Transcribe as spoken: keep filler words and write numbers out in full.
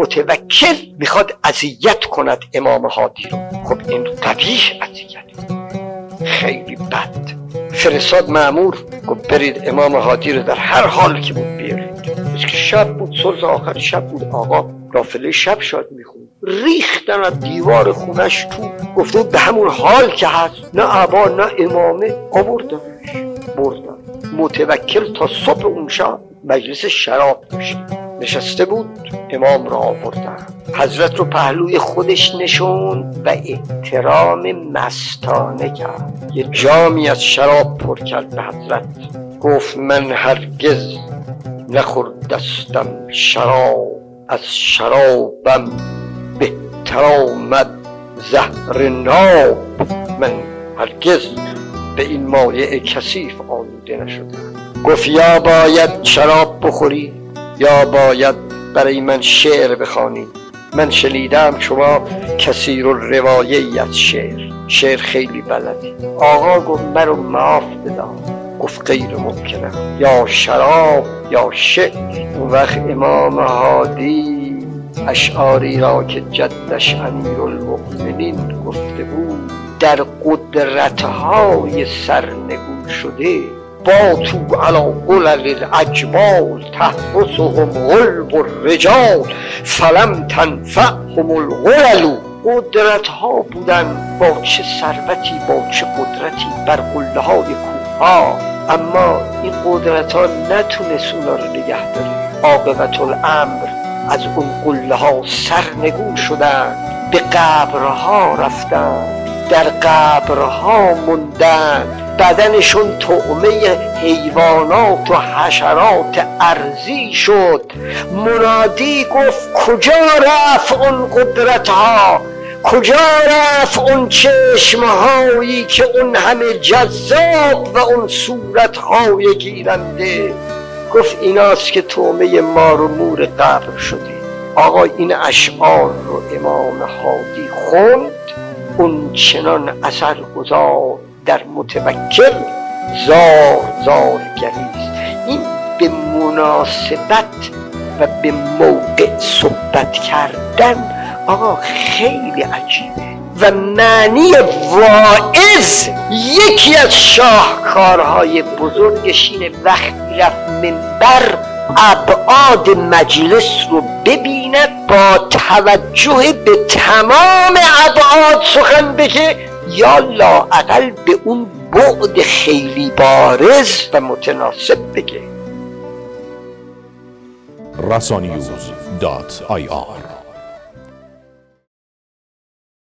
متوکل میخواد اذیت کند امام هادی رو. خب این قبیح اذیت، خیلی بد. فرستاد مأمور، گفت برید امام هادی رو در هر حال که بود بیارید. از که شب بود، صلح آخر شب بود، آقا نافله شب شاد میخوند، ریختن از دیوار خونش تو، گفته به همون حال که هست، نه عبا نه امامه، آوردنش بردن. متوکل تا صبح اون شب مجلس شراب داشت، نشسته بود، امام را آوردن، حضرت رو پهلوی خودش نشوند و احترام مستانه کرد. یه جامی از شراب پر کرد به حضرت، گفت من هرگز نخوردستم شراب، از شرابم بهتر آمد زهر ناب. من هرگز به این مایع کثیف آلوده نشدم. گفت یا باید شراب بخوری یا باید برای من شعر بخوانی. من شنیدم شما کثیر الروایه‌ای از شعر، شعر خیلی بلدی. آقا گفت مرا معاف بدار. گفت غیر ممکنه، یا شراب یا شعر. اون وقت امام هادی اشعاری را که جدش امیرالمؤمنین گفته بود، در قدرت‌های سرنگون شده با تو علا قلل الاجبال تحرسهم غلب الرجال فلم تنفعهم الغلل. قدرت ها بودن، با چه ثروتی با چه قدرتی، بر قله های کوه ها، اما این قدرت ها نتونست اونا رو نگه داره. عاقبت الامر از اون قله ها سرنگون شدن، به قبرها رفتن، در قبرها موندن، بدنشون طعمه حیوانات و حشرات ارضی شد. منادی گفت کجا رفت اون قدرت ها، کجا رفت اون چشمهایی که اون همه جذاب و اون صورتهای گیرنده. گفت ایناست که طعمه مار و مور قبر شده. آقا این اشعار رو امام هادی خوند، اون چنان اثر گذار در متوکل، زار زار گریست. این به مناسبت و به موقع صحبت کردن آقا خیلی عجیبه و معنی واعظ یکی از شاهکارهای بزرگش اینه وقتی رفت منبر ابعاد مجلس رو ببیند، با توجه به تمام ابعاد سخن بگه یا لااقل به اون بعد خیلی بارز و متناسب بگه. رسانیوز دات آی آر